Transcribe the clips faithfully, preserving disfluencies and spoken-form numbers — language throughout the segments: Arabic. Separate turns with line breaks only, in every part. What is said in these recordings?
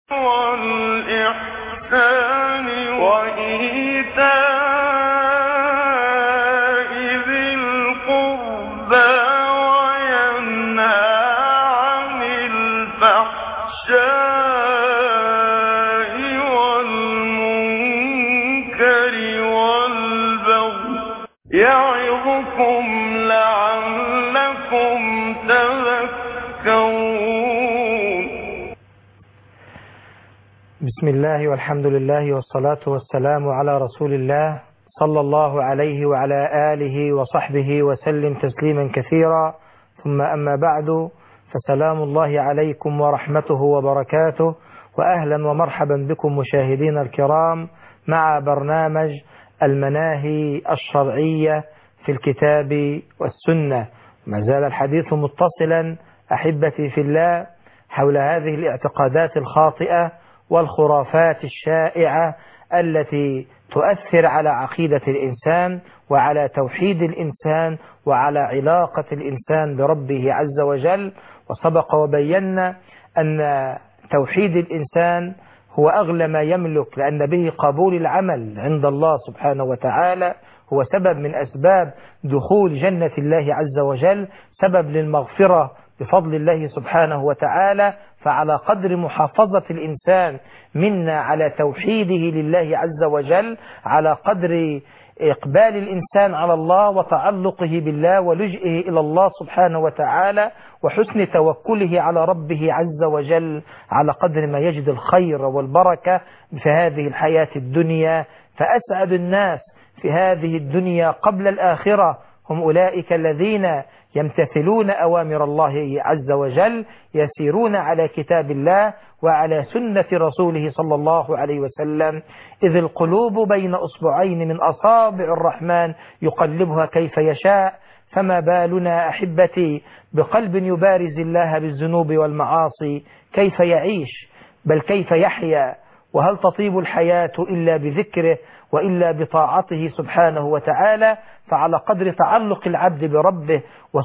والإحسان وإيتاء ذي القربى وينهى عن الفحشاء والمنكر والبغي يعظكم لعلكم تذكرون.
بسم الله والحمد لله والصلاة والسلام على رسول الله صلى الله عليه وعلى آله وصحبه وسلم تسليما كثيرا، ثم أما بعد، فسلام الله عليكم ورحمته وبركاته، وأهلا ومرحبا بكم مشاهدين الكرام مع برنامج المناهي الشرعية في الكتاب والسنة. ما زال الحديث متصلا أحبتي في الله حول هذه الاعتقادات الخاطئة والخرافات الشائعة التي تؤثر على عقيدة الإنسان وعلى توحيد الإنسان وعلى علاقة الإنسان بربه عز وجل. وسبق وبينا أن توحيد الإنسان هو أغلى ما يملك، لأن به قبول العمل عند الله سبحانه وتعالى، هو سبب من أسباب دخول جنة الله عز وجل، سبب للمغفرة بفضل الله سبحانه وتعالى. فعلى قدر محافظة الإنسان منا على توحيده لله عز وجل، على قدر إقبال الإنسان على الله وتعلقه بالله ولجئه إلى الله سبحانه وتعالى وحسن توكله على ربه عز وجل، على قدر ما يجد الخير والبركة في هذه الحياة الدنيا. فأسعد الناس في هذه الدنيا قبل الآخرة هم أولئك الذين يمتثلون أوامر الله عز وجل، يسيرون على كتاب الله وعلى سنة رسوله صلى الله عليه وسلم. إذ القلوب بين أصبعين من أصابع الرحمن يقلبها كيف يشاء، فما بالنا أحبتي بقلب يبارز الله بالذنوب والمعاصي؟ كيف يعيش؟ بل كيف يحيا؟ وهل تطيب الحياة إلا بذكره وإلا بطاعته سبحانه وتعالى؟ فعلى قدر تعلق العبد بربه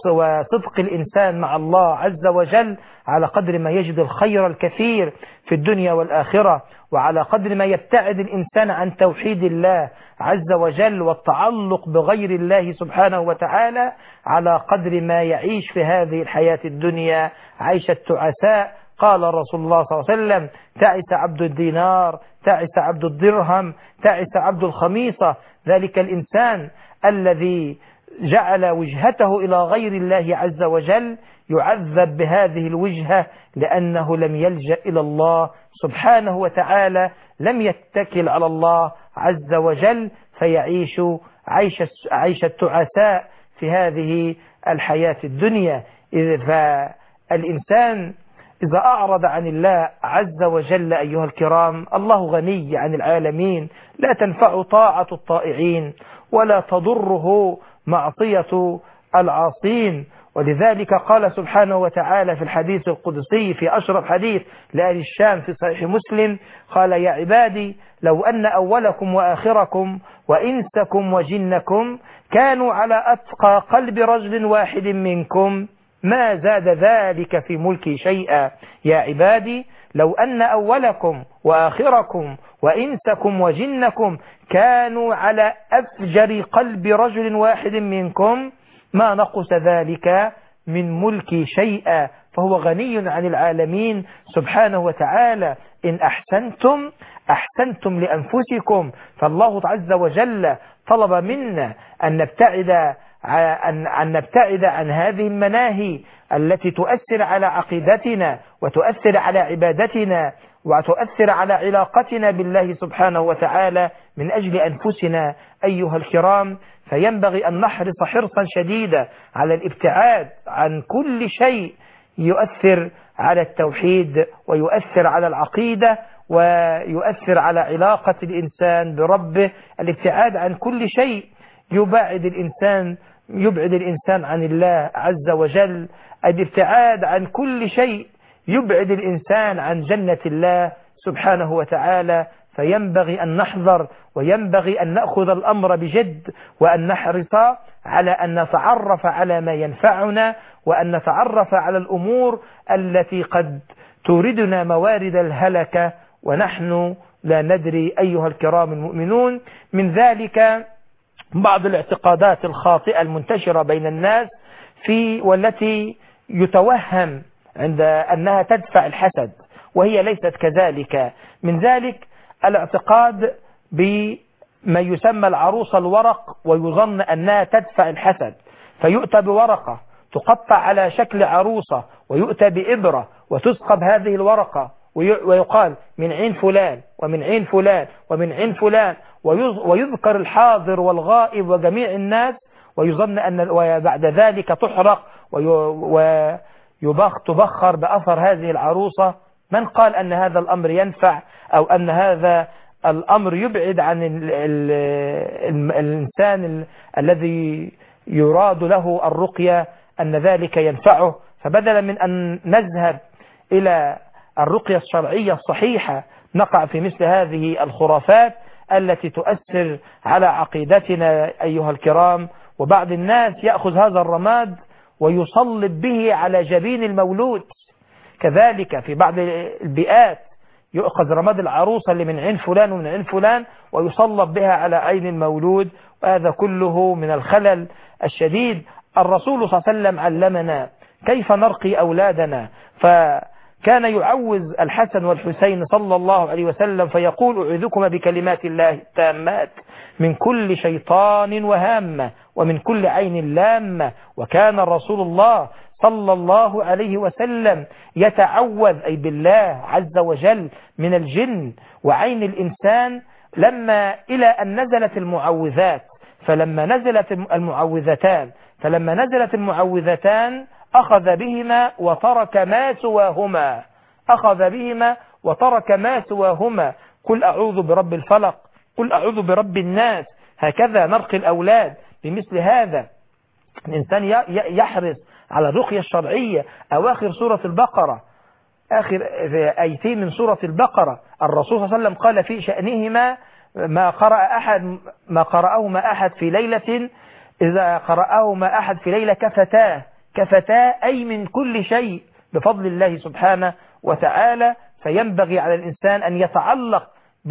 وصدق الإنسان مع الله عز وجل، على قدر ما يجد الخير الكثير في الدنيا والآخرة، وعلى قدر ما يبتعد الإنسان عن توحيد الله عز وجل والتعلق بغير الله سبحانه وتعالى، على قدر ما يعيش في هذه الحياة الدنيا عيش التعساء. قال رسول الله صلى الله عليه وسلم: تعس عبد الدينار، تعس عبد الدرهم، تعس عبد الخميصة. ذلك الإنسان الذي جعل وجهته إلى غير الله عز وجل يعذب بهذه الوجهة، لأنه لم يلجأ إلى الله سبحانه وتعالى، لم يتكل على الله عز وجل، فيعيش عيش عيش التعساء في هذه الحياة الدنيا. فالإنسان إذا أعرض عن الله عز وجل أيها الكرام، الله غني عن العالمين، لا تنفع طاعة الطائعين ولا تضره معصية العاصين. ولذلك قال سبحانه وتعالى في الحديث القدسي في أشرف حديث لأهل الشام في صحيح مسلم، قال: يا عبادي لو أن أولكم وآخركم وإنسكم وجنكم كانوا على أتقى قلب رجل واحد منكم ما زاد ذلك في ملكي شيئا. يا عبادي لو أن أولكم وآخركم وإنسكم وجنكم كانوا على أفجر قلب رجل واحد منكم ما نقص ذلك من ملكي شيئا. فهو غني عن العالمين سبحانه وتعالى. إن أحسنتم أحسنتم لأنفسكم. فالله عز وجل طلب منا أن نبتعد أن أن نبتعد عن هذه المناهي التي تؤثر على عقيدتنا وتؤثر على عبادتنا وتؤثر على علاقتنا بالله سبحانه وتعالى من أجل أنفسنا أيها الكرام. فينبغي أن نحرص حرصا شديدا على الابتعاد عن كل شيء يؤثر على التوحيد ويؤثر على العقيدة ويؤثر على علاقة الإنسان بربه. الابتعاد عن كل شيء يبعد الإنسان يبعد الإنسان عن الله عز وجل. الابتعاد عن كل شيء يبعد الإنسان عن جنة الله سبحانه وتعالى. فينبغي أن نحذر وينبغي أن نأخذ الأمر بجد وأن نحرص على أن نتعرف على ما ينفعنا وأن نتعرف على الأمور التي قد توردنا موارد الهلكة ونحن لا ندري أيها الكرام المؤمنون. من ذلك بعض الاعتقادات الخاطئة المنتشرة بين الناس في والتي يتوهم عند أنها تدفع الحسد وهي ليست كذلك. من ذلك الاعتقاد بما يسمى العروس الورق ويظن أنها تدفع الحسد، فيؤتى بورقة تقطع على شكل عروسة ويؤتى بإبرة وتسقب هذه الورقة ويقال من عين فلان ومن عين فلان ومن عين فلان ويذكر الحاضر والغائب وجميع الناس، ويظن أن وبعد ذلك تحرق وتبخر بأثر هذه العروسة. من قال أن هذا الأمر ينفع أو أن هذا الأمر يبعد عن ال ال ال الإنسان الذي يراد له الرقية أن ذلك ينفعه؟ فبدلا من أن نذهب إلى الرقية الشرعية الصحيحة نقع في مثل هذه الخرافات التي تؤثر على عقيدتنا أيها الكرام. وبعض الناس يأخذ هذا الرماد ويصلب به على جبين المولود. كذلك في بعض البيئات يؤخذ رماد العروسة اللي من عين فلان ومن عين فلان ويصلب بها على عين المولود، وهذا كله من الخلل الشديد. الرسول صلى الله عليه وسلم علمنا كيف نرقي أولادنا، فكان يعوز الحسن والحسين صلى الله عليه وسلم فيقول أعوذكما بكلمات الله التامات من كل شيطان وهامة ومن كل عين لامة. وكان رسول الله صلى الله عليه وسلم يتعوذ أي بالله عز وجل من الجن وعين الإنسان لما إلى أن نزلت المعوذات. فلما نزلت المعوذتان فلما نزلت المعوذتان أخذ بهما وترك ما سواهما أخذ بهما وترك ما سواهما قل أعوذ برب الفلق قل أعوذ برب الناس. هكذا نرقي الأولاد بمثل هذا. الإنسان يحرص على الرقية الشرعية. أواخر سورة البقرة آخر آيتين من سورة البقرة الرسول صلى الله عليه وسلم قال في شأنهما ما قرأ أحد ما قرأهما أحد في ليلة إذا قرأهما أحد في ليلة كفتاه كفتاه أي من كل شيء بفضل الله سبحانه وتعالى. فينبغي على الإنسان أن يتعلق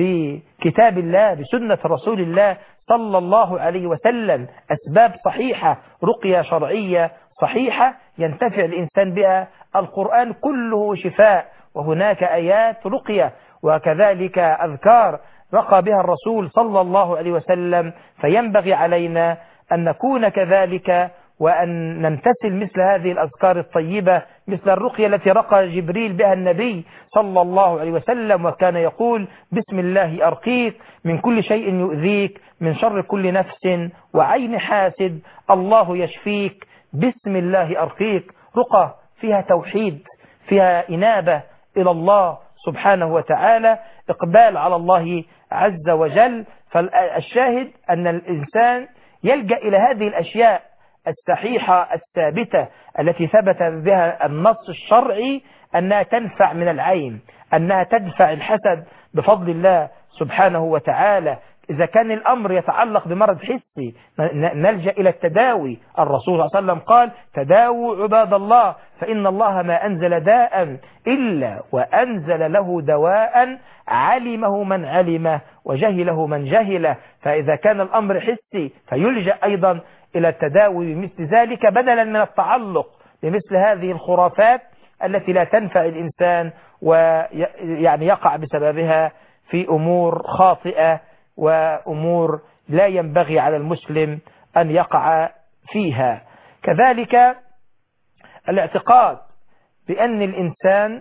بكتاب الله بسنة رسول الله صلى الله عليه وسلم، أسباب صحيحة رقية شرعية صحيحة ينتفع الإنسان بها. القرآن كله شفاء وهناك آيات رقية وكذلك أذكار رقى بها الرسول صلى الله عليه وسلم. فينبغي علينا أن نكون كذلك وأن نمتثل مثل هذه الأذكار الطيبة مثل الرقية التي رقى جبريل بها النبي صلى الله عليه وسلم، وكان يقول بسم الله أرقيك من كل شيء يؤذيك من شر كل نفس وعين حاسد الله يشفيك بسم الله أرقيك. رقى فيها توحيد فيها إنابة إلى الله سبحانه وتعالى إقبال على الله عز وجل. فالشاهد أن الإنسان يلجأ إلى هذه الأشياء الصحيحة الثابتة التي ثبت بها النص الشرعي أنها تنفع من العين أنها تدفع الحسد بفضل الله سبحانه وتعالى. إذا كان الأمر يتعلق بمرض حسي نلجأ إلى التداوي. الرسول صلى الله عليه وسلم قال تداووا عباد الله فإن الله ما أنزل داء إلا وأنزل له دواء علمه من علمه وجهله من جهله. فإذا كان الأمر حسي فيلجأ أيضا إلى التداوي بمثل ذلك بدلا من التعلق بمثل هذه الخرافات التي لا تنفع الإنسان ويعني يقع بسببها في أمور خاطئة وأمور لا ينبغي على المسلم أن يقع فيها. كذلك الاعتقاد بأن الإنسان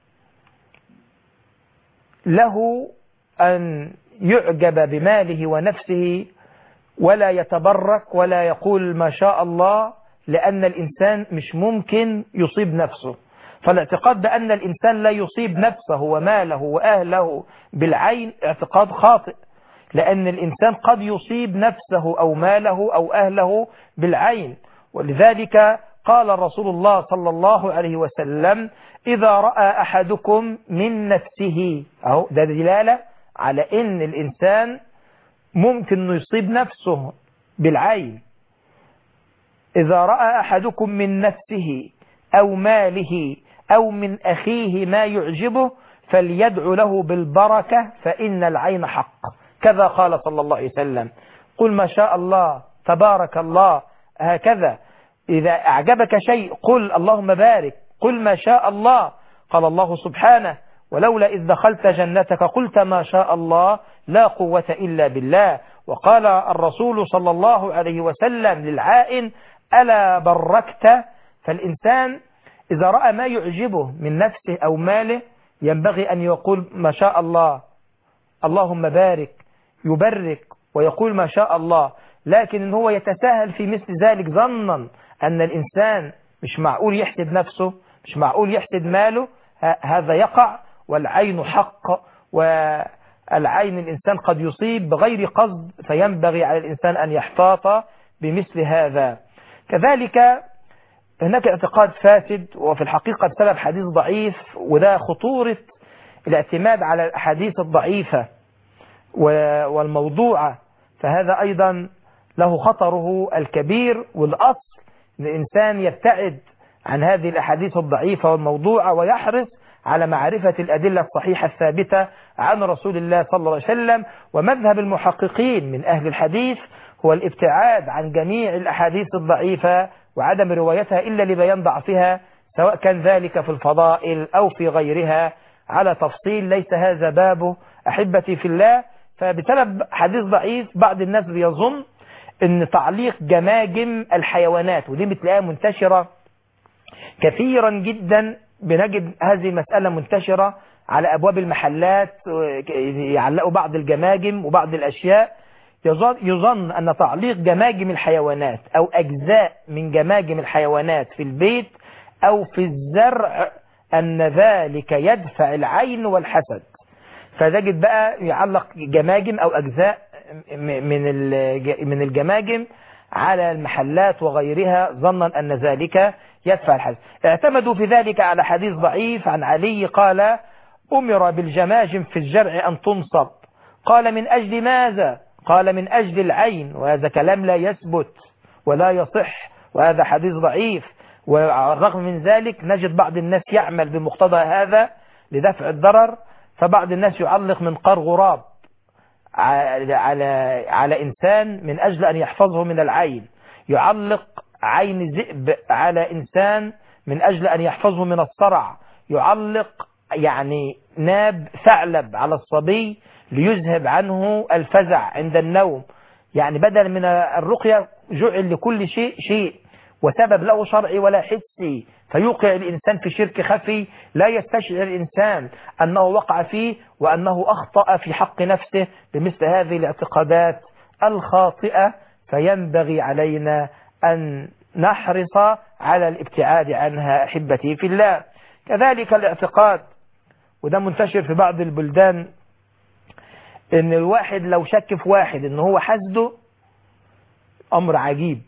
له أن يعجب بماله ونفسه ولا يتبرك ولا يقول ما شاء الله لأن الإنسان مش ممكن يصيب نفسه. فالاعتقاد بأن الإنسان لا يصيب نفسه وماله وأهله بالعين اعتقاد خاطئ، لأن الإنسان قد يصيب نفسه أو ماله أو أهله بالعين. ولذلك قال رسول الله صلى الله عليه وسلم إذا رأى أحدكم من نفسه أهو ده دلالة على أن الإنسان ممكن يصيب نفسه بالعين. إذا رأى أحدكم من نفسه أو ماله أو من أخيه ما يعجبه فليدعو له بالبركة فإن العين حق. كذا قال صلى الله عليه وسلم. قل ما شاء الله تبارك الله. هكذا إذا أعجبك شيء قل اللهم بارك. قل ما شاء الله. قال الله سبحانه ولولا إذ دخلت جنتك قلت ما شاء الله لا قوة إلا بالله. وقال الرسول صلى الله عليه وسلم للعائن ألا بركت. فالإنسان إذا رأى ما يعجبه من نفسه أو ماله ينبغي أن يقول ما شاء الله اللهم بارك، يبرك ويقول ما شاء الله. لكن إن هو يتساهل في مثل ذلك ظنا أن الإنسان مش معقول يحسد نفسه، مش معقول يحسد ماله، هذا يقع. والعين حق، والعين الإنسان قد يصيب بغير قصد، فينبغي على الإنسان أن يحتاط بمثل هذا. كذلك هناك اعتقاد فاسد وفي الحقيقة بسبب حديث ضعيف، وده خطورة الاعتماد على الأحاديث الضعيفة والموضوعة، فهذا أيضا له خطره الكبير. والأصل أن الإنسان يبتعد عن هذه الأحاديث الضعيفة والموضوعة ويحرص على معرفة الأدلة الصحيحة الثابتة عن رسول الله صلى الله عليه وسلم. ومذهب المحققين من أهل الحديث هو الابتعاد عن جميع الأحاديث الضعيفة وعدم روايتها إلا لبيان ضعفها، سواء كان ذلك في الفضائل أو في غيرها، على تفصيل ليس هذا بابه أحبتي في الله. فبسبب حديث ضعيف بعض الناس بيظن أن تعليق جماجم الحيوانات، ودي بتلاقيها منتشرة كثيرا جدا، بنجد هذه المسألة منتشرة على أبواب المحلات، يعلقوا بعض الجماجم وبعض الأشياء. يظن أن تعليق جماجم الحيوانات أو أجزاء من جماجم الحيوانات في البيت أو في الزرع أن ذلك يدفع العين والحسد. فتجد بقى يعلق جماجم أو أجزاء من الجماجم على المحلات وغيرها ظنا أن ذلك يدفع الحسد. اعتمدوا في ذلك على حديث ضعيف عن علي قال أمر بالجماجم في الزرع أن تنصب. قال من أجل ماذا؟ قال من أجل العين، وهذا كلام لا يثبت ولا يصح، وهذا حديث ضعيف. والرغم من ذلك نجد بعض الناس يعمل بمقتضى هذا لدفع الضرر. فبعض الناس يعلق منقار غراب على, على, على إنسان من أجل أن يحفظه من العين، يعلق عين ذئب على إنسان من أجل أن يحفظه من الصرع، يعلق يعني ناب ثعلب على الصبي ليذهب عنه الفزع عند النوم. يعني بدل من الرقية جعل لكل شيء شيء، وسبب له شرعي ولا حسي، فيوقع الإنسان في شرك خفي لا يستشعر الإنسان أنه وقع فيه وأنه أخطأ في حق نفسه بمثل هذه الاعتقادات الخاطئة. فينبغي علينا أن نحرص على الابتعاد عنها أحبتي في الله. كذلك الاعتقاد، وده منتشر في بعض البلدان، ان الواحد لو شك في واحد ان هو حسده، امر عجيب،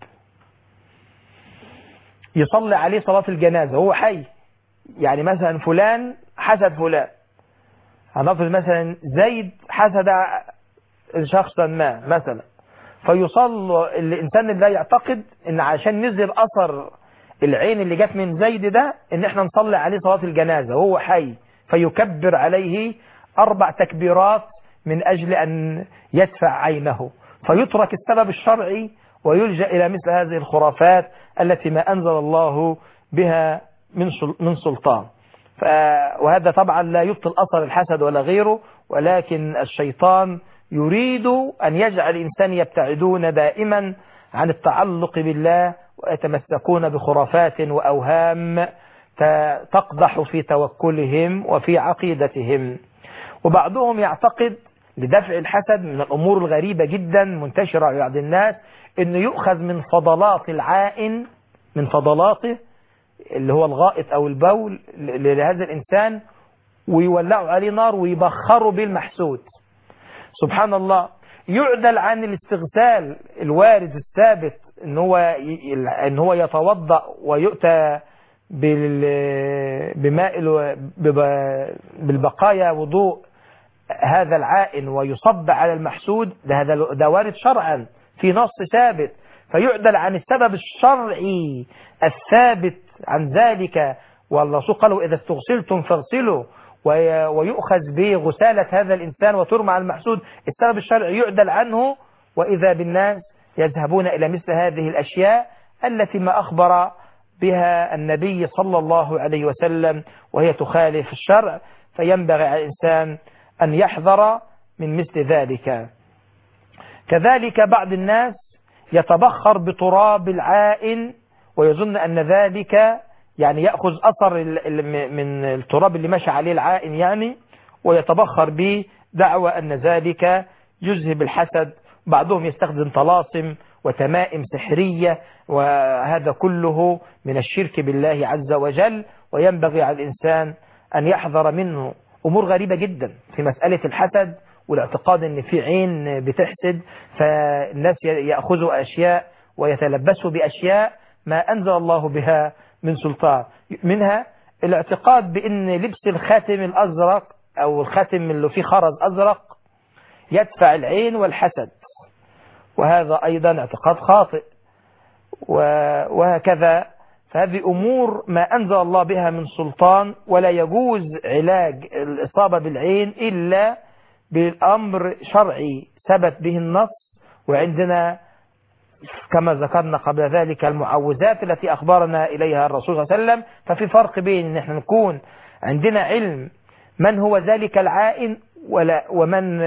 يصلي عليه صلاة الجنازة وهو حي. يعني مثلا فلان حسد فلان، هنفرض مثلا زيد حسد شخصا ما مثلا، فيصلي الانسان اللي يعتقد ان عشان نزل اثر العين اللي جت من زيد ده ان احنا نصلي عليه صلاة الجنازة وهو حي، فيكبر عليه اربع تكبيرات من أجل أن يدفع عينه، فيترك السبب الشرعي ويلجأ إلى مثل هذه الخرافات التي ما أنزل الله بها من سلطان. وهذا طبعا لا يبطل أثر الحسد ولا غيره، ولكن الشيطان يريد أن يجعل الإنسان يبتعدون دائما عن التعلق بالله ويتمسكون بخرافات وأوهام تقدح في توكلهم وفي عقيدتهم. وبعضهم يعتقد لدفع الحسد من الأمور الغريبة جدا منتشرة عند بعض الناس أنه يؤخذ من فضلات العائن، من فضلاته اللي هو الغائط أو البول لهذا الإنسان، ويولعوا عليه نار ويبخروا بالمحسود. سبحان الله. يعدل عن الاستغسال الوارد الثابت ان هو ان هو يتوضأ ويؤتى بماء بالبقايا وضوء هذا العائن ويصب على المحسود، ده هذا ده وارد شرعا في نص ثابت، فيعدل عن السبب الشرعي الثابت عن ذلك والرسول قالوا إذا استغسلتم فاغسلوا، ويؤخذ بغسالة هذا الإنسان وترمى على المحسود، السبب الشرعي يعدل عنه، وإذا بالناس يذهبون إلى مثل هذه الأشياء التي ما أخبر بها النبي صلى الله عليه وسلم وهي تخالف الشرع. فينبغي على الإنسان أن يحذر من مثل ذلك. كذلك بعض الناس يتبخر بتراب العائن ويظن أن ذلك يعني يأخذ أثر من التراب اللي مشى عليه العائن يعني، ويتبخر به دعوى أن ذلك يذهب الحسد. بعضهم يستخدم طلاسم وتمائم سحرية، وهذا كله من الشرك بالله عز وجل، وينبغي على الإنسان أن يحذر منه. أمور غريبة جدا في مسألة الحسد والاعتقاد أن في عين بتحسد، فالناس يأخذوا أشياء ويتلبسوا بأشياء ما أنزل الله بها من سلطان. منها الاعتقاد بأن لبس الخاتم الأزرق أو الخاتم اللي فيه خرز أزرق يدفع العين والحسد، وهذا أيضا اعتقاد خاطئ، وهكذا. فهذه أمور ما أنزل الله بها من سلطان، ولا يجوز علاج الإصابة بالعين إلا بالأمر شرعي ثبت به النص. وعندنا كما ذكرنا قبل ذلك المعوذات التي أخبرنا إليها الرسول صلى الله عليه وسلم. ففي فرق بين أن احنا نكون عندنا علم من هو ذلك العائن ولا ومن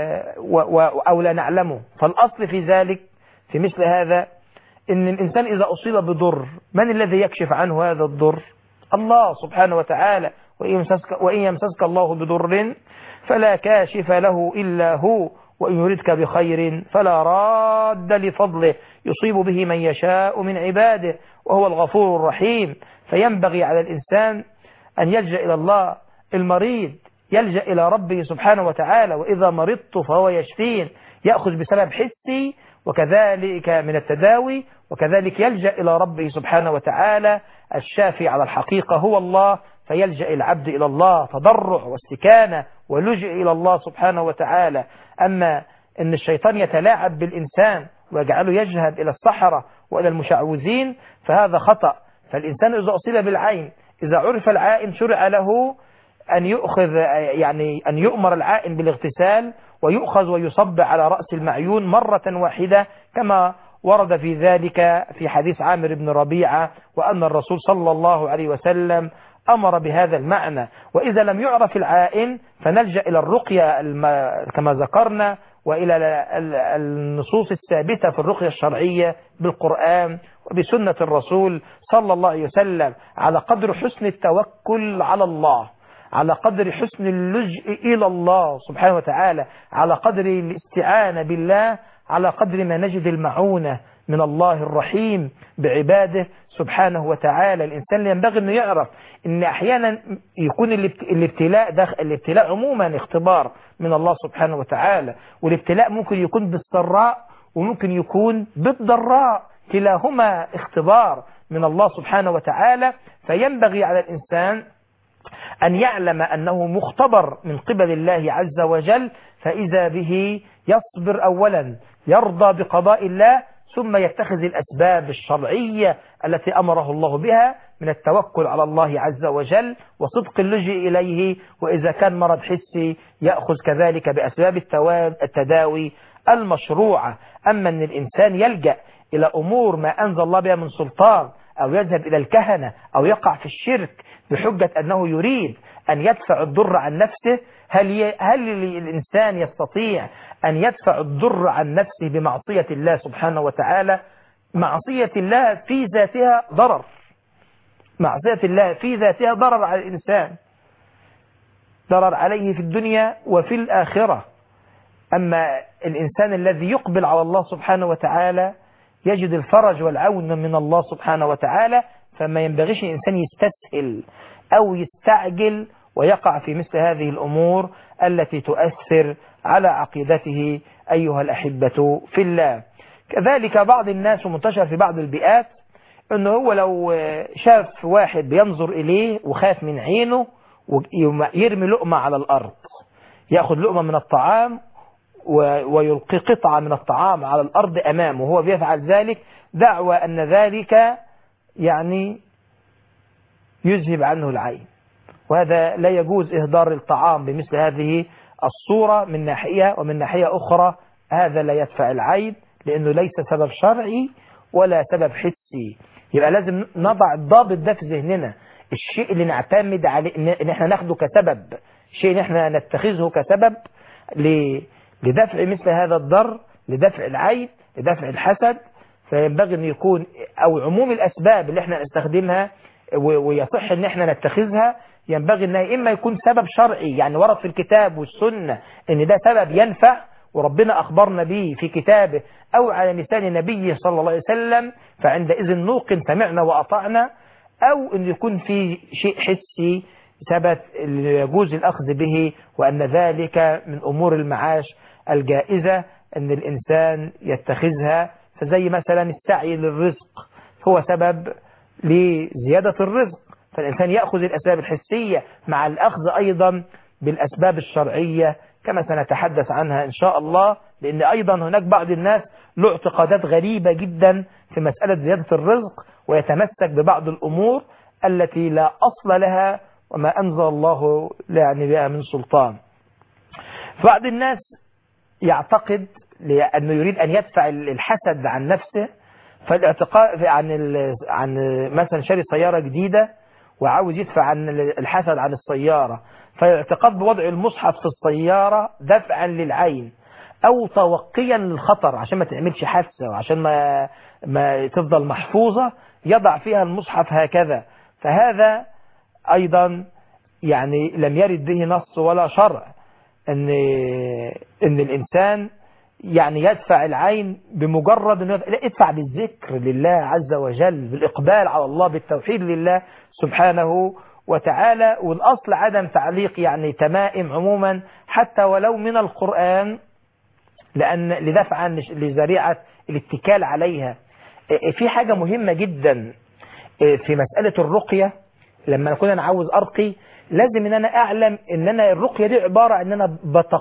أو لا نعلمه. فالأصل في ذلك في مثل هذا إن الإنسان إذا أصيب بضر، من الذي يكشف عنه هذا الضر؟ الله سبحانه وتعالى. وإن يمسسك الله بضر فلا كاشف له إلا هو، وإن يردك بخير فلا راد لفضله يصيب به من يشاء من عباده وهو الغفور الرحيم. فينبغي على الإنسان أن يلجأ إلى الله. المريض يلجأ إلى ربه سبحانه وتعالى، وإذا مرضت فهو يشفين، يأخذ بسبب حسي وكذلك من التداوي، وكذلك يلجأ إلى ربه سبحانه وتعالى. الشافي على الحقيقة هو الله، فيلجأ العبد إلى الله تضرع واستكانة ولجأ إلى الله سبحانه وتعالى. أما أن الشيطان يتلاعب بالإنسان ويجعله يذهب إلى السحرة وإلى المشعوذين فهذا خطأ. فالإنسان إذا أصيب بالعين، إذا عرف العائن شرع له أن يؤخذ يعني أن يؤمر العائن بالاغتسال ويؤخذ ويصب على رأس المعيون مرة واحدة، كما ورد في ذلك في حديث عامر بن ربيعة، وأن الرسول صلى الله عليه وسلم أمر بهذا المعنى. وإذا لم يعرف العائن فنلجأ إلى الرقية كما ذكرنا، وإلى النصوص الثابتة في الرقية الشرعية بالقرآن وبسنة الرسول صلى الله عليه وسلم، على قدر حسن التوكل على الله، على قدر حسن اللجء إلى الله سبحانه وتعالى، على قدر الاستعانة بالله، على قدر ما نجد المعونة من الله الرحيم بعباده سبحانه وتعالى. الإنسان ينبغي أنه يعرف أن أحيانا يكون الابتلاء داخل الابتلاء عموما اختبار من الله سبحانه وتعالى، والابتلاء ممكن يكون بالسراء وممكن يكون بالضراء، كلاهما اختبار من الله سبحانه وتعالى. فينبغي على الإنسان أن يعلم أنه مختبر من قبل الله عز وجل، فإذا به يصبر أولا، يرضى بقضاء الله، ثم يتخذ الأسباب الشرعية التي أمره الله بها من التوكل على الله عز وجل وصدق اللجوء إليه. وإذا كان مرض حسي يأخذ كذلك بأسباب التداوي المشروعة. أما أن الإنسان يلجأ إلى أمور ما أنزل الله بها من سلطان، أو يذهب إلى الكهنة، أو يقع في الشرك بحجة أنه يريد أن يدفع الضر عن نفسه، هل هل الإنسان يستطيع أن يدفع الضر عن نفسه بمعصية الله سبحانه وتعالى؟ معصية الله في ذاتها ضرر، معصية الله في ذاتها ضرر على الإنسان، ضرر عليه في الدنيا وفي الآخرة. أما الإنسان الذي يقبل على الله سبحانه وتعالى يجد الفرج والعون من الله سبحانه وتعالى. فما ينبغيش الإنسان يستسهل أو يستعجل ويقع في مثل هذه الأمور التي تؤثر على عقيدته أيها الأحبة في الله. كذلك بعض الناس ومنتشر في بعض البيئات أنه هو لو شاف واحد بينظر إليه وخاف من عينه ويرمي لقمة على الأرض، يأخذ لقمة من الطعام ويلقي قطعة من الطعام على الأرض أمامه وهو بيفعل ذلك، دعوى أن ذلك يعني يذهب عنه العين، وهذا لا يجوز إهدار الطعام بمثل هذه الصورة من ناحية، ومن ناحية أخرى هذا لا يدفع العين لأنه ليس سبب شرعي ولا سبب حسي. يبقى لازم نضع الضابط ده في ذهننا، الشيء اللي نعتمد عليه ان احنا ناخده كسبب، شيء ان احنا نتخذه كسبب لدفع مثل هذا الضر، لدفع العين، لدفع الحسد، فينبغي ان يكون او عموم الاسباب اللي احنا نستخدمها ويصح ان احنا نتخذها ينبغي انها اما يكون سبب شرعي، يعني ورد في الكتاب والسنة ان ده سبب ينفع وربنا اخبرنا به في كتابه او على لسان نبيه صلى الله عليه وسلم، فعندئذ نوقن سمعنا واطعنا، او ان يكون في شيء حسي ثبت يجوز الاخذ به، وان ذلك من امور المعاش الجائزة ان الانسان يتخذها، فزي مثلا السعي للرزق هو سبب لزيادة الرزق، فالإنسان يأخذ الأسباب الحسية مع الأخذ أيضا بالأسباب الشرعية كما سنتحدث عنها إن شاء الله، لأن أيضا هناك بعض الناس له اعتقادات غريبة جدا في مسألة زيادة الرزق، ويتمسك ببعض الأمور التي لا أصل لها وما أنزل الله يعني بها من سلطان. بعض الناس يعتقد لأنه يريد أن يدفع الحسد عن نفسه، فالاعتقاد عن عن مثلا شاري سيارة جديدة وعاوز يدفع عن الحسد عن السيارة، فالاعتقاد بوضع المصحف في السيارة دفعا للعين أو توقيا للخطر عشان ما تعملش حادثة وعشان ما ما تفضل محفوظة، يضع فيها المصحف هكذا، فهذا أيضا يعني لم يرد به نص ولا شرع ان ان الانسان يعني يدفع العين بمجرد انه ادفع بالذكر لله عز وجل، بالاقبال على الله، بالتوحيد لله سبحانه وتعالى. والاصل عدم تعليق يعني تمائم عموما حتى ولو من القرآن، لان لدفع لذريعة الاتكال عليها. في حاجة مهمة جدا في مسألة الرقية، لما نكون انا عاوز ارقي لازم ان انا اعلم ان انا الرقية دي عبارة ان انا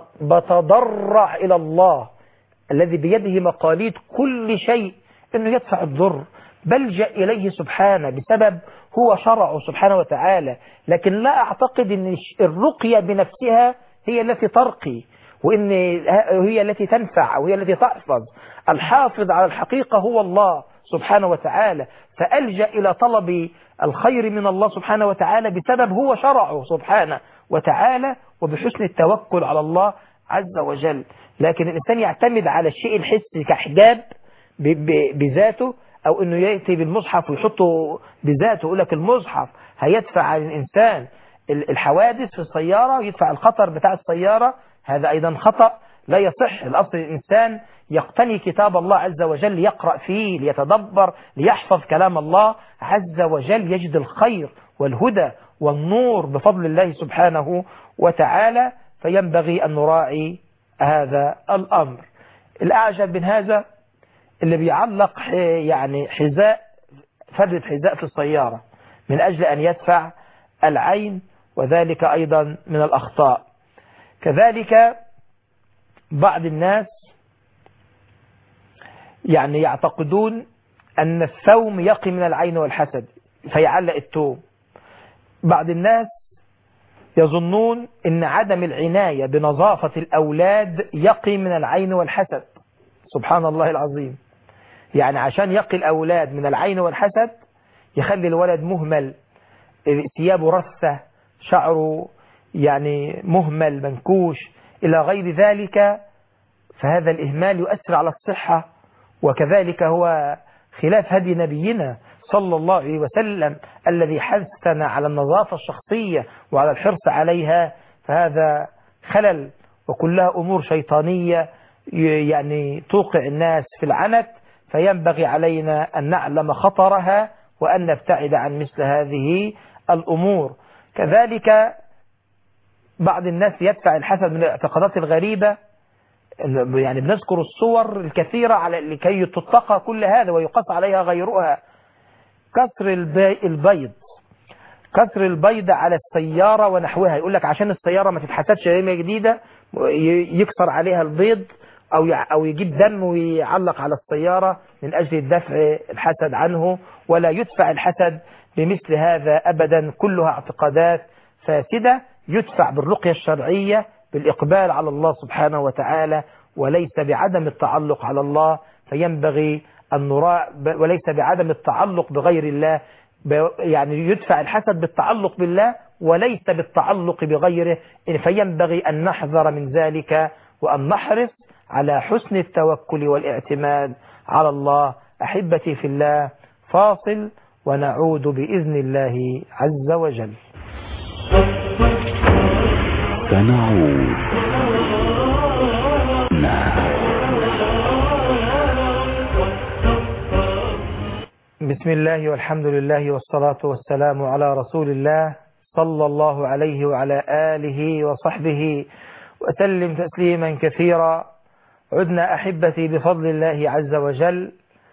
بتضرع الى الله الذي بيده مقاليد كل شيء انه يدفع الضر، بلجأ اليه سبحانه بسبب هو شرعه سبحانه وتعالى، لكن لا اعتقد ان الرقية بنفسها هي التي ترقي وان هي التي تنفع او هي التي تحفظ. الحافظ على الحقيقة هو الله سبحانه وتعالى، فألجأ إلى طلب الخير من الله سبحانه وتعالى بسبب هو شرعه سبحانه وتعالى، وبحسن التوكل على الله عز وجل. لكن الإنسان يعتمد على الشيء الحسي كحجاب بذاته، أو أنه يأتي بالمصحف ويحطه بذاته، يقول لك المصحف هيدفع عن الإنسان الحوادث في السيارة، يدفع الخطر بتاع السيارة، هذا أيضا خطأ لا يصح. الأصل الإنسان يقتني كتاب الله عز وجل، يقرأ فيه، ليتدبر، ليحفظ كلام الله عز وجل، يجد الخير والهدى والنور بفضل الله سبحانه وتعالى، فينبغي أن نراعي هذا الأمر. الأعجب من هذا اللي بيعلق يعني حذاء، فردة حذاء في السيارة من أجل أن يدفع العين، وذلك أيضا من الأخطاء. كذلك بعض الناس يعني يعتقدون أن الثوم يقي من العين والحسد فيعلق الثوم. بعض الناس يظنون أن عدم العناية بنظافة الأولاد يقي من العين والحسد. سبحان الله العظيم، يعني عشان يقي الأولاد من العين والحسد يخلي الولد مهمل، ثيابه رثة، شعره يعني مهمل منكوش إلى غير ذلك، فهذا الإهمال يؤثر على الصحة، وكذلك هو خلاف هدي نبينا صلى الله عليه وسلم الذي حثنا على النظافة الشخصية وعلى الحرص عليها، فهذا خلل وكلها أمور شيطانية يعني توقع الناس في العنت، فينبغي علينا أن نعلم خطرها وأن نبتعد عن مثل هذه الأمور. كذلك بعض الناس يدفع الحسد من الاعتقادات الغريبة، يعني بنذكر الصور الكثيرة على لكي تتقى كل هذا ويقاس عليها غيرها. كسر البيض، كسر البيض على السيارة ونحوها، يقول لك عشان السيارة ما تتحسدش هي جديدة يكسر عليها البيض أو أو يجيب دم ويعلق على السيارة من أجل الدفع الحسد عنه، ولا يدفع الحسد بمثل هذا أبدا، كلها اعتقادات فاسدة يدفع بالرقية الشرعية بالإقبال على الله سبحانه وتعالى، وليس بعدم التعلق على الله. فينبغي أن نراعي، وليس بعدم التعلق بغير الله، يعني يدفع الحسد بالتعلق بالله وليس بالتعلق بغيره. فينبغي أن نحذر من ذلك وأن نحرص على حسن التوكل والاعتماد على الله. أحبتي في الله، فاصل ونعود بإذن الله عز وجل.
سنعود. نعم.
بسم الله والحمد لله والصلاة والسلام على رسول الله صلى الله عليه وعلى آله وصحبه وسلم تسليما كثيرا. عدنا أحبتي بفضل الله عز وجل،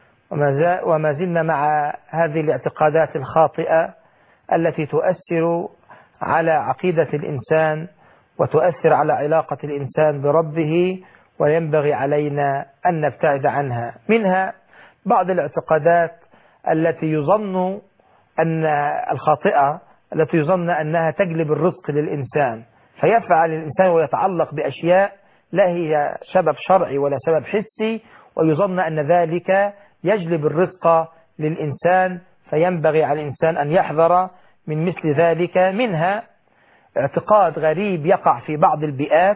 وما زلنا مع هذه الاعتقادات الخاطئة التي تؤثر على عقيدة الإنسان وتؤثر على علاقة الإنسان بربه، وينبغي علينا أن نبتعد عنها. منها بعض الاعتقادات التي يظن أن الخاطئة التي يظن أنها تجلب الرزق للإنسان، فيفعل الإنسان ويتعلق بأشياء لا هي سبب شرعي ولا سبب حسي، ويظن أن ذلك يجلب الرزق للإنسان. فينبغي على الإنسان أن يحذر من مثل ذلك. منها اعتقاد غريب يقع في بعض البيئات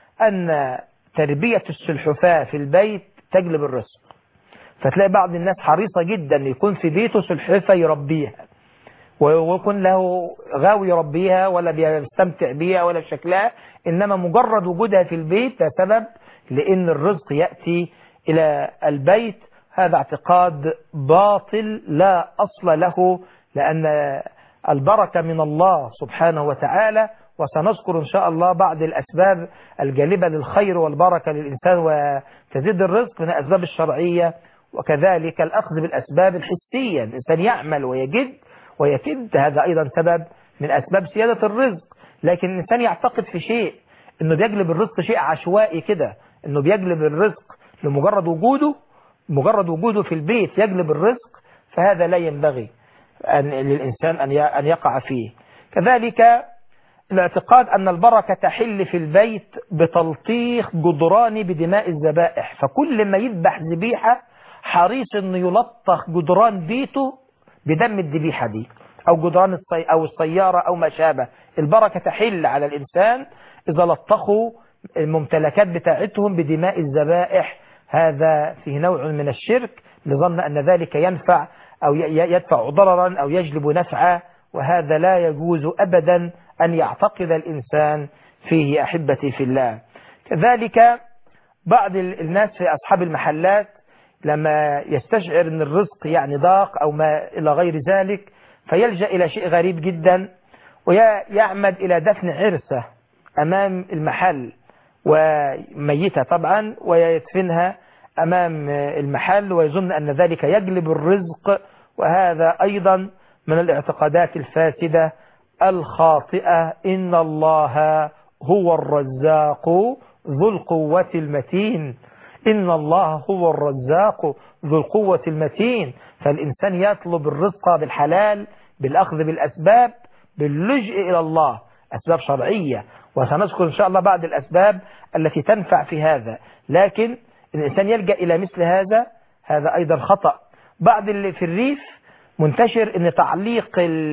أن تربية السلحفاة في البيت تجلب الرزق. فتلاقي بعض الناس حريصة جدا يكون في بيته سلحفاة يربيها، ويكون له غاوي يربيها ولا بيستمتع بيها ولا شكلها، إنما مجرد وجودها في البيت ده سبب لأن الرزق يأتي إلى البيت. هذا اعتقاد باطل لا أصل له، لأن البركة من الله سبحانه وتعالى، وسنذكر إن شاء الله بعض الأسباب الجالبة للخير والبركة للإنسان وتزيد الرزق من الأسباب الشرعية، وكذلك الأخذ بالأسباب الحسية. الإنسان يعمل ويجد ويكد، هذا أيضا سبب من أسباب سيادة الرزق. لكن الإنسان يعتقد في شيء إنه بيجلب الرزق شيء عشوائي كده، إنه بيجلب الرزق لمجرد وجوده، مجرد وجوده في البيت يجلب الرزق، فهذا لا ينبغي أن للإنسان أن يقع فيه. كذلك الاعتقاد أن البركة تحل في البيت بتلطيخ جدران بدماء الذبائح، فكل ما يذبح ذبيحة حريص أنه يلطخ جدران بيته بدم الذبيحة دي، أو جدران الصي أو السيارة أو ما شابه. البركة تحل على الإنسان إذا لطخوا الممتلكات بتاعتهم بدماء الذبائح. هذا فيه نوع من الشرك لظن أن ذلك ينفع أو يدفع ضررا أو يجلب نفعا، وهذا لا يجوز أبدا أن يعتقد الإنسان فيه. أحبتي في الله، كذلك بعض الناس في أصحاب المحلات لما يستشعر أن الرزق يعني ضاق أو ما إلى غير ذلك، فيلجأ إلى شيء غريب جدا، ويعمد إلى دفن عرسة أمام المحل وميتة طبعا، ويدفنها أمام المحل ويظن أن ذلك يجلب الرزق. وهذا أيضا من الاعتقادات الفاسدة الخاطئة. إن الله هو الرزاق ذو القوة المتين، إن الله هو الرزاق ذو القوة المتين. فالإنسان يطلب الرزق بالحلال، بالأخذ بالأسباب، باللجئ إلى الله، أسباب شرعية، وسنذكر إن شاء الله بعض الأسباب التي تنفع في هذا. لكن الإنسان يلجأ إلى مثل هذا، هذا أيضا خطأ. بعض اللي في الريف منتشر أن تعليق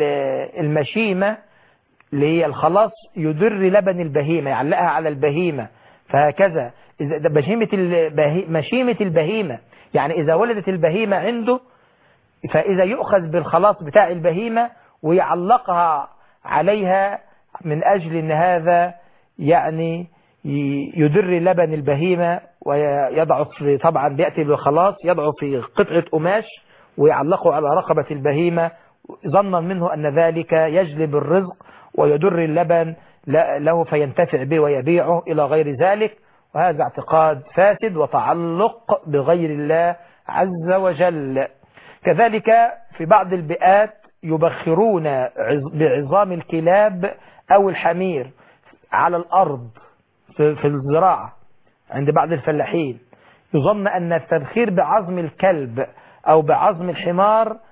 المشيمة اللي هي الخلاص يدر لبن البهيمة، يعلقها على البهيمة، فهكذا إذا مشيمة مشيمة البهيمة، يعني إذا ولدت البهيمة عنده فإذا يؤخذ بالخلاص بتاع البهيمة ويعلقها عليها من أجل أن هذا يعني يدر لبن البهيمة، ويضع في طبعا بيأتي بالخلاص يضع في قطعة قماش ويعلقه على رقبة البهيمة، ظنا منه أن ذلك يجلب الرزق ويدر اللبن له فينتفع به ويبيعه إلى غير ذلك. وهذا اعتقاد فاسد وتعلق بغير الله عز وجل. كذلك في بعض البيئات يبخرون بعظام الكلاب أو الحمير على الأرض في الزراعة عند بعض الفلاحين، يظن أن التبخير بعظم الكلب أو بعظم الحمار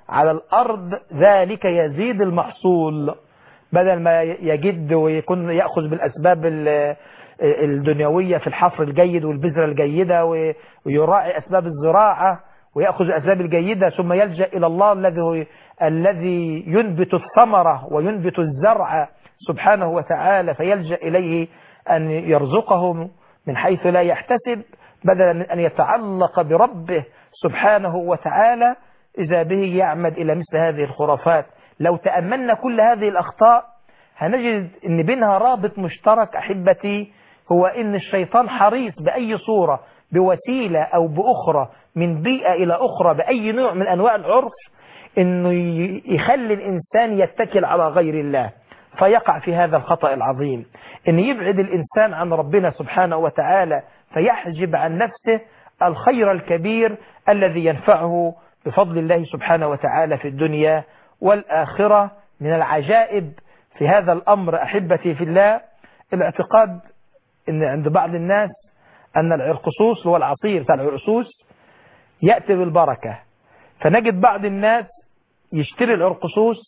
على الأرض ذلك يزيد المحصول، بدل ما يجد ويكون يأخذ بالأسباب الدنيوية في الحفر الجيد والبذرة الجيدة ويراعي أسباب الزراعة ويأخذ الأسباب الجيدة، ثم يلجأ إلى الله الذي الذي ينبت الثمرة وينبت الزرع سبحانه وتعالى، فيلجأ إليه أن يرزقه من حيث لا يحتسب بدلا من أن يتعلق بربه سبحانه وتعالى، إذا به يعمد إلى مثل هذه الخرافات. لو تأملنا كل هذه الأخطاء هنجد أن بينها رابط مشترك أحبتي، هو أن الشيطان حريص بأي صورة بوسيلة أو بأخرى من بيئة إلى أخرى بأي نوع من أنواع العرف أنه يخلي الإنسان يتكل على غير الله، فيقع في هذا الخطأ العظيم، أن يبعد الإنسان عن ربنا سبحانه وتعالى، فيحجب عن نفسه الخير الكبير الذي ينفعه بفضل الله سبحانه وتعالى في الدنيا والآخرة. من العجائب في هذا الأمر أحبتي في الله الاعتقاد أن عند بعض الناس أن العرقسوس هو العصير بتاع العرقسوس يأتي بالبركة، فنجد بعض الناس يشتري العرقسوس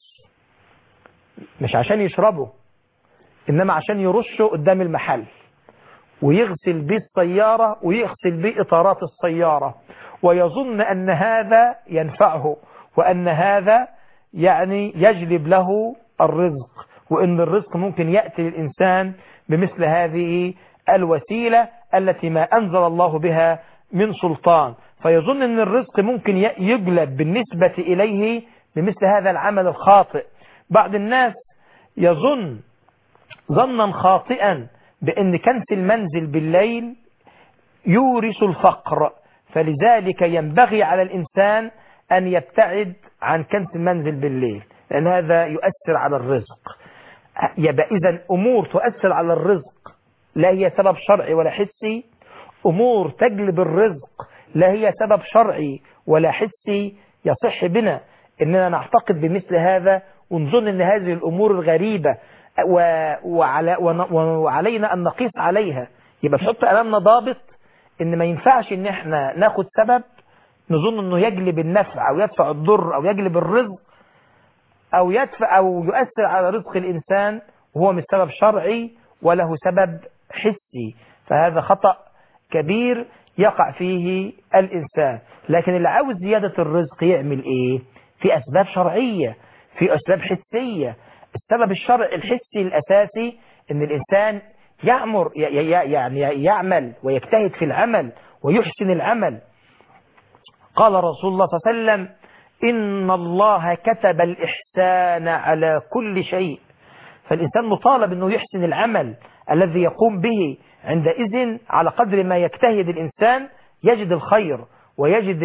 مش عشان يشربه، إنما عشان يرشه قدام المحل ويغسل به السيارة ويغسل به إطارات السيارة، ويظن أن هذا ينفعه وأن هذا يعني يجلب له الرزق، وأن الرزق ممكن يأتي للإنسان بمثل هذه الوسيلة التي ما أنزل الله بها من سلطان، فيظن أن الرزق ممكن يجلب بالنسبة إليه بمثل هذا العمل الخاطئ. بعض الناس يظن ظنا خاطئا بأن كنس المنزل بالليل يورث الفقر، فلذلك ينبغي على الإنسان أن يبتعد عن كنس المنزل بالليل، لأن هذا يؤثر على الرزق. يبقى إذن أمور تؤثر على الرزق لا هي سبب شرعي ولا حسي، أمور تجلب الرزق لا هي سبب شرعي ولا حسي، يصح بنا أننا نعتقد بمثل هذا ونظن أن هذه الأمور الغريبة وعلينا أن نقيس عليها. يبقى تحط أمامنا ضابط أن ما ينفعش أن احنا ناخد سبب نظن أنه يجلب النفع أو يدفع الضر أو يجلب الرزق أو يدفع أو يؤثر على رزق الإنسان وهو مش سبب شرعي وله سبب حسي، فهذا خطأ كبير يقع فيه الإنسان. لكن اللي عاوز زيادة الرزق يعمل إيه؟ في أسباب شرعية، في أسباب حسية. السبب الشرعي الحسي الأساسي أن الإنسان يعمر يعني يعمل ويجتهد في العمل ويحسن العمل. قال رسول الله صلى الله عليه وسلم: إن الله كتب الإحسان على كل شيء. فالإنسان مطالب أنه يحسن العمل الذي يقوم به، عندئذ على قدر ما يجتهد الإنسان يجد الخير ويجد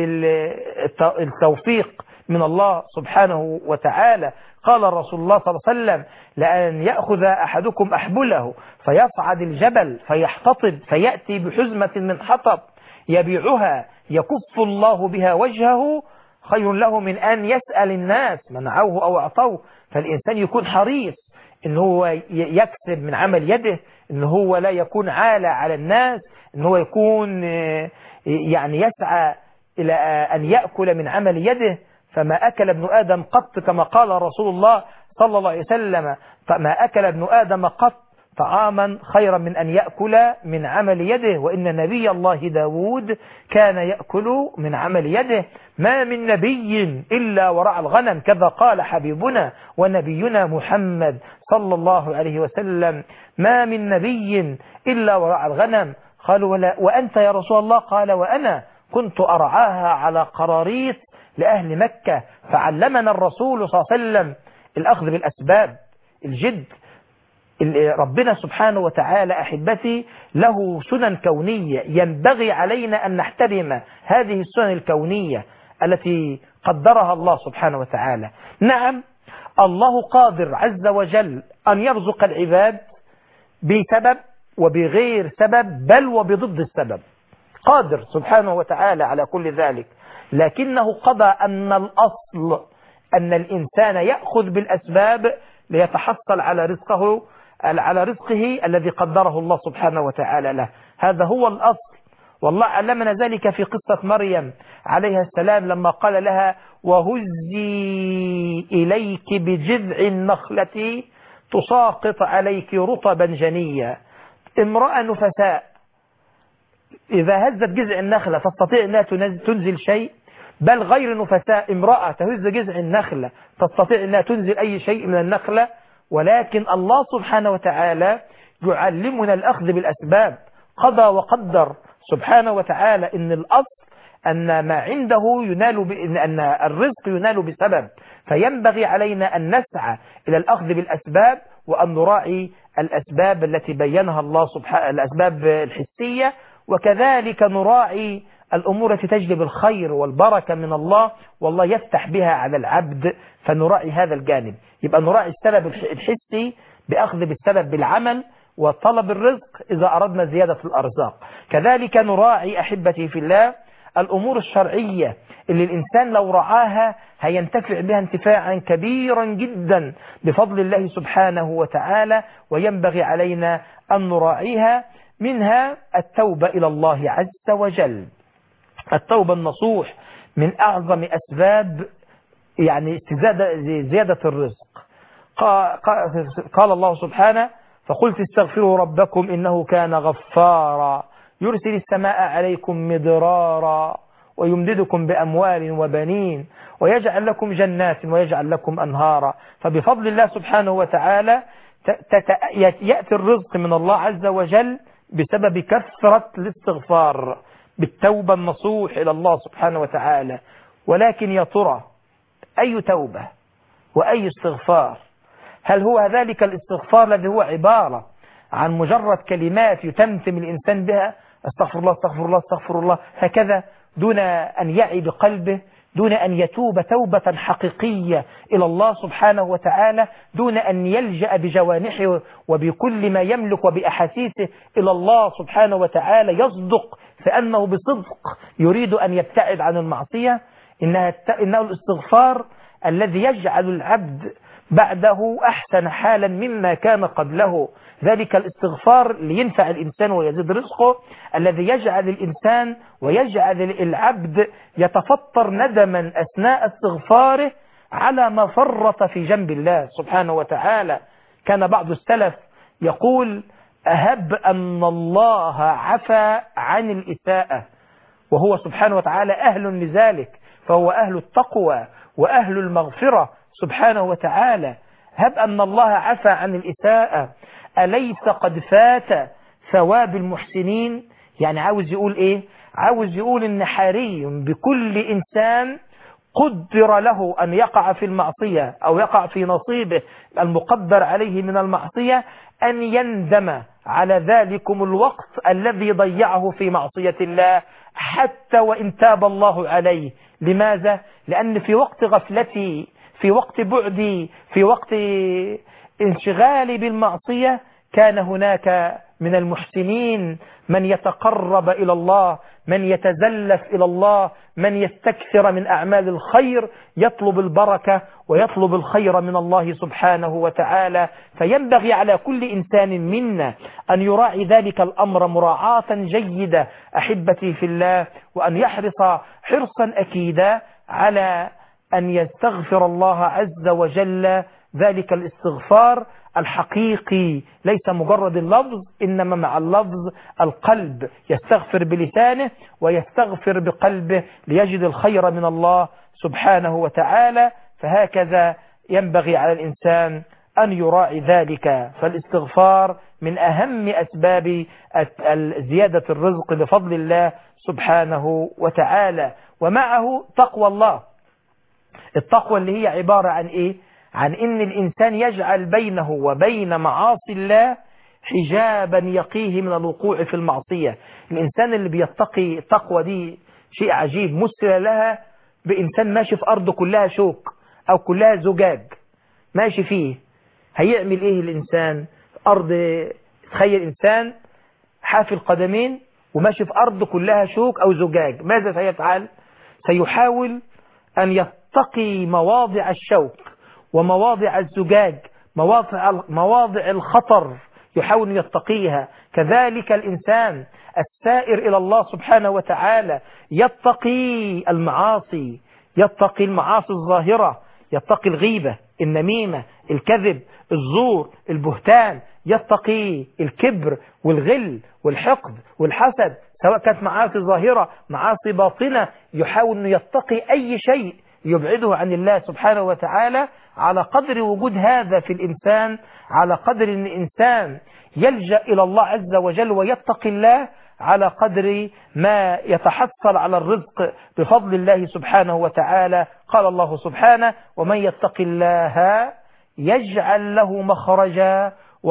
التوفيق من الله سبحانه وتعالى. قال رسول الله صلى الله عليه وسلم: لأن يأخذ أحدكم أحبله فيصعد الجبل فيحتطب فيأتي بحزمة من حطب يبيعها يكف الله بها وجهه خير له من أن يسأل الناس منعوه أو أعطوه. فالإنسان يكون حريص إن هو يكسب من عمل يده، إن هو لا يكون عالة على الناس، إن هو يكون يعني يسعى إلى أن يأكل من عمل يده. فما أكل ابن آدم قط، كما قال رسول الله صلى الله عليه وسلم: ما أكل ابن آدم قط طعاما خيرا من أن يأكل من عمل يده، وإن نبي الله داود كان يأكل من عمل يده. ما من نبي إلا ورعى الغنم، كذا قال حبيبنا ونبينا محمد صلى الله عليه وسلم: ما من نبي إلا ورعى الغنم. قالوا: ولا وأنت يا رسول الله؟ قال: وأنا كنت أرعاها على قراريط لأهل مكة. فعلمنا الرسول صلى الله عليه وسلم الأخذ بالأسباب، الجد. ربنا سبحانه وتعالى أحبتي له سنن كونية ينبغي علينا أن نحترم هذه السنن الكونية التي قدرها الله سبحانه وتعالى. نعم، الله قادر عز وجل أن يرزق العباد بسبب وبغير سبب، بل وبضد السبب، قادر سبحانه وتعالى على كل ذلك. لكنه قضى أن الأصل أن الإنسان يأخذ بالأسباب ليتحصل على رزقه على رزقه الذي قدره الله سبحانه وتعالى له. هذا هو الأصل، والله علمنا ذلك في قصة مريم عليها السلام لما قال لها وهزي إليك بجذع النخلة تساقط عليك رطبا جنيا. امرأة نفساء إذا هزت جذع النخلة تستطيع أنها تنزل شيء؟ بل غير نفساء امرأة تهز جذع النخلة تستطيع أنها تنزل أي شيء من النخلة؟ ولكن الله سبحانه وتعالى يعلمنا الأخذ بالأسباب. قضى وقدر سبحانه وتعالى أن الأصل أن ما عنده ينال ب... أن الرزق ينال بسبب، فينبغي علينا أن نسعى إلى الأخذ بالأسباب وأن نراعي الأسباب التي بينها الله سبحانه، الأسباب الحسية، وكذلك نراعي الأمور التي تجلب الخير والبركة من الله والله يفتح بها على العبد، فنراعي هذا الجانب. يبقى نراعي السبب الحسي بأخذ بالسبب بالعمل وطلب الرزق إذا أردنا زيادة الأرزاق. كذلك نراعي أحبتي في الله الأمور الشرعية اللي الإنسان لو رعاها هينتفع بها انتفاعا كبيرا جدا بفضل الله سبحانه وتعالى، وينبغي علينا أن نراعيها. منها التوبة إلى الله عز وجل. التوبة النصوح من أعظم أسباب يعني زيادة الرزق. قال الله سبحانه فقلت استغفروا ربكم إنه كان غفارا يرسل السماء عليكم مدرارا ويمددكم بأموال وبنين ويجعل لكم جنات ويجعل لكم أنهارا. فبفضل الله سبحانه وتعالى يأتي الرزق من الله عز وجل بسبب كثرة الاستغفار بالتوبة النصوح إلى الله سبحانه وتعالى. ولكن يا ترى أي توبة وأي استغفار؟ هل هو ذلك الاستغفار الذي هو عبارة عن مجرد كلمات يتمتم الإنسان بها استغفر الله استغفر الله استغفر الله هكذا دون أن يعي بقلبه، دون أن يتوب توبة حقيقية إلى الله سبحانه وتعالى، دون أن يلجأ بجوانحه وبكل ما يملك وبأحاسيسه إلى الله سبحانه وتعالى، يصدق فأنه بصدق يريد أن يبتعد عن المعصية؟ إنها إنه الاستغفار الذي يجعل العبد بعده أحسن حالا مما كان قبله. ذلك الاستغفار لينفع الإنسان ويزيد رزقه، الذي يجعل الإنسان ويجعل العبد يتفطر ندما أثناء استغفاره على ما فرط في جنب الله سبحانه وتعالى. كان بعض السلف يقول أهب أن الله عفى عن الإساءة، وهو سبحانه وتعالى أهل لذلك، فهو أهل التقوى وأهل المغفرة سبحانه وتعالى. هب أن الله عفى عن الإساءة أليس قد فات ثواب المحسنين؟ يعني عاوز يقول إيه؟ عاوز يقول إن حري بكل إنسان قدر له أن يقع في المعصية أو يقع في نصيبه المقدر عليه من المعصية أن يندم على ذلكم الوقت الذي ضيعه في معصية الله حتى وإن تاب الله عليه. لماذا؟ لأن في وقت غفلتي، في وقت بعدي، في وقت انشغالي بالمعصية كان هناك من المحسنين من يتقرب إلى الله، من يتزلف إلى الله، من يستكثر من أعمال الخير، يطلب البركة ويطلب الخير من الله سبحانه وتعالى. فينبغي على كل إنسان منا أن يراعي ذلك الأمر مراعاة جيدة أحبتي في الله، وأن يحرص حرصا أكيدا على أن يستغفر الله عز وجل ذلك الاستغفار الحقيقي، ليس مجرد اللفظ، إنما مع اللفظ القلب، يستغفر بلسانه ويستغفر بقلبه ليجد الخير من الله سبحانه وتعالى. فهكذا ينبغي على الإنسان أن يراعي ذلك. فالاستغفار من أهم أسباب زيادة الرزق بفضل الله سبحانه وتعالى. ومعه تقوى الله. التقوى اللي هي عبارة عن إيه؟ عن إن الإنسان يجعل بينه وبين معاصي الله حجابا يقيه من الوقوع في المعصية. الإنسان اللي بيتقي التقوى دي شيء عجيب، مثل لها بإنسان ماشي في أرض كلها شوك أو كلها زجاج ماشي فيه، هيعمل إيه الإنسان؟ أرض، تخيل إنسان حافي القدمين وماشي في أرض كلها شوك أو زجاج، ماذا سيفعل؟ سيحاول أن يتقي مواضع الشوك ومواضع الزجاج، مواضع مواضع الخطر، يحاول أن يتقيها. كذلك الإنسان السائر إلى الله سبحانه وتعالى يتقي المعاصي، يتقي المعاصي الظاهرة، يتقي الغيبة، النميمة، الكذب، الزور، البهتان، يتقي الكبر والغل والحقد والحسد، سواء كانت معاصي ظاهرة معاصي باطنة، يحاول أن يتقي أي شيء يبعده عن الله سبحانه وتعالى. على قدر وجود هذا في الإنسان، على قدر أن الإنسان يلجأ إلى الله عز وجل ويتقي الله، على قدر ما يتحصل على الرزق بفضل الله سبحانه وتعالى. قال الله سبحانه: ومن يتق الله يجعل له مخرجا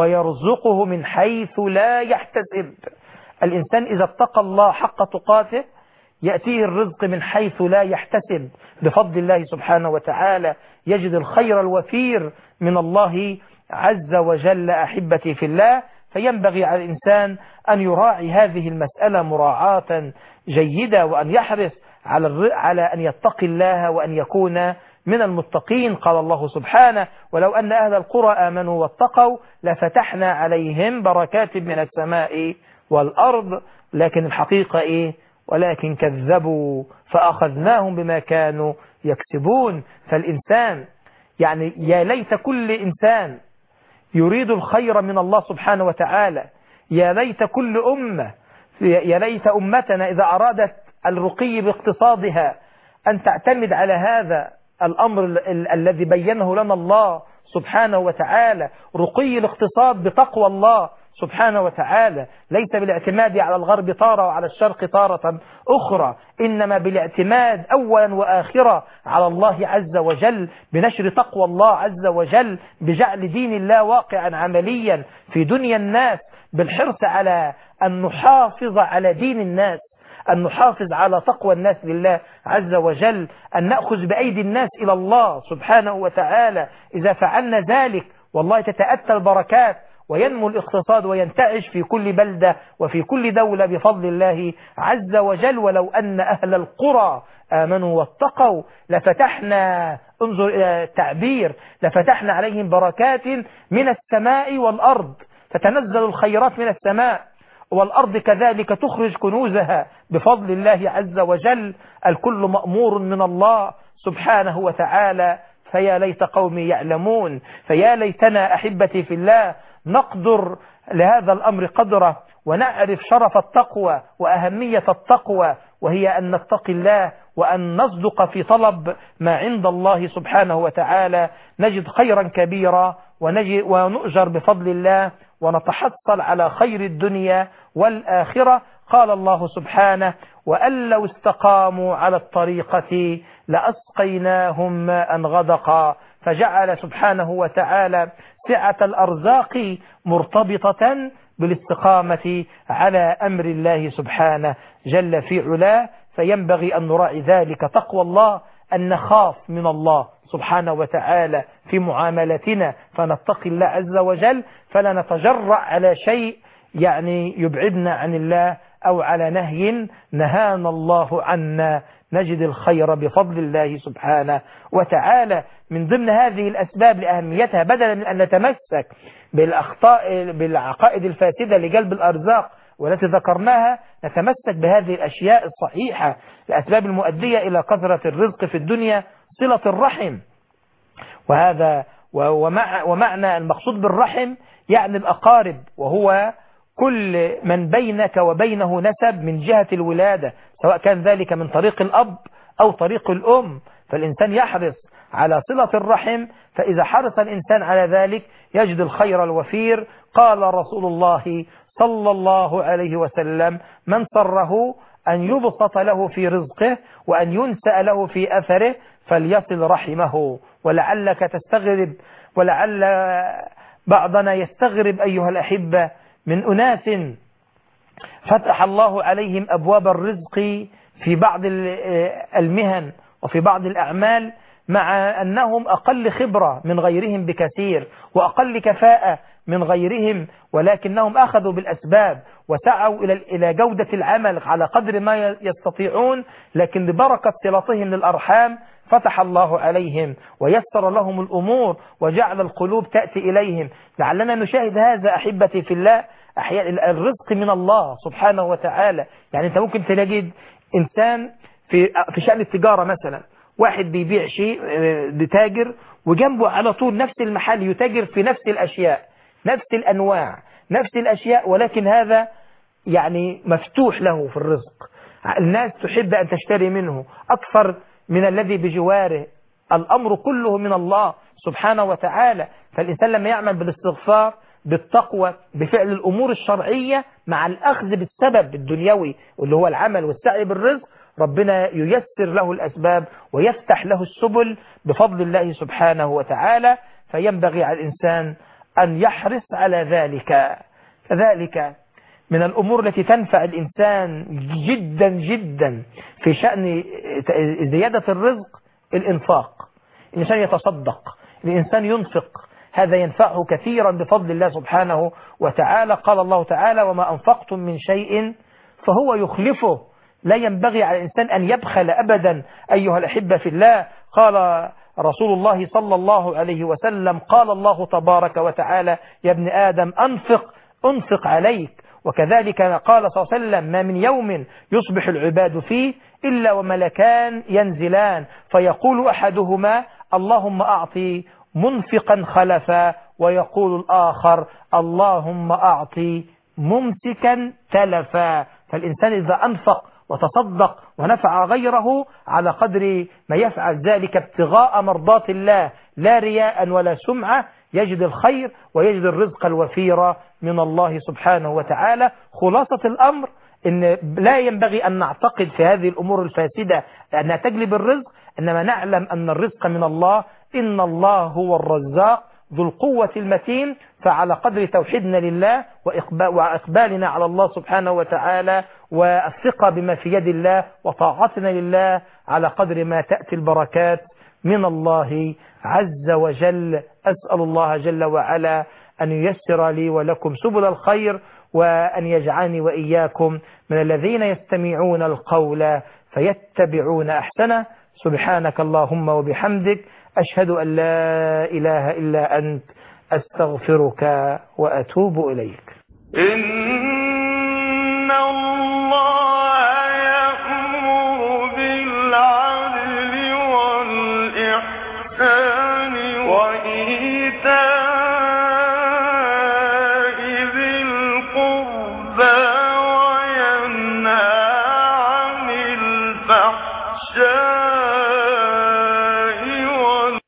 ويرزقه من حيث لا يحتسب. الإنسان إذا اتقى الله حق تقاته يأتيه الرزق من حيث لا يحتسب بفضل الله سبحانه وتعالى، يجد الخير الوفير من الله عز وجل. أحبتي في الله، فينبغي على الإنسان أن يراعي هذه المسألة مراعاة جيدة، وأن يحرص على على أن يتقي الله وأن يكون من المتقين. قال الله سبحانه: ولو أن أهل القرى آمنوا واتقوا لفتحنا عليهم بركات من السماء والأرض. لكن الحقيقة إيه؟ ولكن كذبوا فأخذناهم بما كانوا يكسبون. فالإنسان يعني يا ليت كل إنسان يريد الخير من الله سبحانه وتعالى، يا ليت كل أمة، يا ليت أمتنا إذا أرادت الرقي باقتصادها أن تعتمد على هذا الأمر ال الذي بينه لنا الله سبحانه وتعالى، رقي الاقتصاد بتقوى الله سبحانه وتعالى، ليس بالاعتماد على الغرب طارة وعلى الشرق طارة أخرى، إنما بالاعتماد أولا وآخرا على الله عز وجل، بنشر تقوى الله عز وجل، بجعل دين الله واقعا عمليا في دنيا الناس، بالحرص على أن نحافظ على دين الناس، أن نحافظ على تقوى الناس لله عز وجل، أن نأخذ بأيدي الناس إلى الله سبحانه وتعالى. إذا فعلنا ذلك والله تتأتى البركات وينمو الاقتصاد وينتعش في كل بلدة وفي كل دولة بفضل الله عز وجل. ولو أن أهل القرى آمنوا واتقوا لفتحنا، انظر إلى التعبير، لفتحنا عليهم بركات من السماء والأرض، تتنزل الخيرات من السماء والأرض كذلك تخرج كنوزها بفضل الله عز وجل. الكل مأمور من الله سبحانه وتعالى. فيا ليت قومي يعلمون، فيا ليتنا أحبتي في الله نقدر لهذا الأمر قدره، ونعرف شرف التقوى وأهمية التقوى، وهي أن نتقي الله وأن نصدق في طلب ما عند الله سبحانه وتعالى، نجد خيرا كبيرا ونجد ونؤجر بفضل الله ونتحصل على خير الدنيا والآخرة. قال الله سبحانه: وأن لو استقاموا على الطريقة لأسقيناهم ماء غدقا. فجعل سبحانه وتعالى سعة الأرزاق مرتبطة بالاستقامة على أمر الله سبحانه جل في علاه. فينبغي أن نراعي ذلك تقوى الله، أن نخاف من الله سبحانه وتعالى في معاملتنا، فنتقي الله عز وجل، فلا نتجرأ على شيء يعني يبعدنا عن الله أو على نهي نهانا الله عنا، نجد الخير بفضل الله سبحانه وتعالى. من ضمن هذه الأسباب لأهميتها، بدلا من أن نتمسك بالأخطاء بالعقائد الفاسدة لجلب الأرزاق والتي ذكرناها، نتمسك بهذه الأشياء الصحيحة، الأسباب المؤدية إلى كثرة الرزق في الدنيا، صلة الرحم. وهذا ومع ومعنى المقصود بالرحم يعني الأقارب، وهو كل من بينك وبينه نسب من جهة الولادة، سواء كان ذلك من طريق الأب أو طريق الأم. فالإنسان يحرص على صلة الرحم، فإذا حرص الإنسان على ذلك يجد الخير الوفير. قال رسول الله صلى الله عليه وسلم: من سره أن يبسط له في رزقه وأن ينسأ له في أثره فليصل رحمه. ولعلك تستغرب، ولعل بعضنا يستغرب أيها الأحبة، من أناس فتح الله عليهم أبواب الرزق في بعض المهن وفي بعض الأعمال، مع أنهم أقل خبرة من غيرهم بكثير وأقل كفاءة من غيرهم، ولكنهم أخذوا بالأسباب وسعوا إلى جودة العمل على قدر ما يستطيعون، لكن ببركة صلتهم للأرحام فتح الله عليهم ويسر لهم الأمور وجعل القلوب تأتي إليهم. لعلنا نشاهد هذا أحبتي في الله، أحيانا الرزق من الله سبحانه وتعالى. يعني أنت ممكن تلاقي إنسان في في شأن التجارة مثلا، واحد بيبيع شيء بتاجر وجنبه على طول نفس المحل يتاجر في نفس الأشياء، نفس الأنواع، نفس الأشياء، ولكن هذا يعني مفتوح له في الرزق. الناس تحب أن تشتري منه أكثر من الذي بجواره. الأمر كله من الله سبحانه وتعالى. فالإنسان لما يعمل بالاستغفار بالتقوى بفعل الأمور الشرعية مع الأخذ بالسبب الدنيوي اللي هو العمل والسعي بالرزق، ربنا ييسر له الأسباب ويفتح له السبل بفضل الله سبحانه وتعالى. فينبغي على الإنسان أن يحرص على ذلك. كذلك من الأمور التي تنفع الإنسان جدا جدا في شأن زيادة الرزق الإنفاق. الإنسان يتصدق، الإنسان ينفق، هذا ينفعه كثيرا بفضل الله سبحانه وتعالى. قال الله تعالى: وما أنفقتم من شيء فهو يخلفه. لا ينبغي على الإنسان أن يبخل أبدا أيها الأحبة في الله. قال رسول الله صلى الله عليه وسلم: قال الله تبارك وتعالى: يا ابن آدم أنفق أنفق عليك. وكذلك قال صلى الله عليه وسلم: ما من يوم يصبح العباد فيه إلا وملكان ينزلان فيقول أحدهما: اللهم أعطي منفقا خلفا، ويقول الآخر: اللهم أعطي ممسكا تلفا. فالإنسان إذا أنفق وتصدق ونفع غيره على قدر ما يفعل ذلك ابتغاء مرضات الله لا رياء ولا سمعة، يجد الخير ويجد الرزق الوفير من الله سبحانه وتعالى. خلاصة الأمر إن لا ينبغي أن نعتقد في هذه الأمور الفاسدة أنها تجلب الرزق، إنما نعلم أن الرزق من الله. إن الله هو الرزاق ذو القوة المتين. فعلى قدر توحيدنا لله وإقبالنا على الله سبحانه وتعالى والثقة بما في يد الله وطاعتنا لله، على قدر ما تأتي البركات من الله عز وجل. أسأل الله جل وعلا أن ييسر لي ولكم سبل الخير، وأن يجعلني وإياكم من الذين يستمعون القول فيتبعون أحسنه. سبحانك اللهم وبحمدك، أشهد أن لا إله إلا أنت، أستغفرك وأتوب إليك.
إن الله يأمر بالعدل والإحسان وإيتاء ذي القربى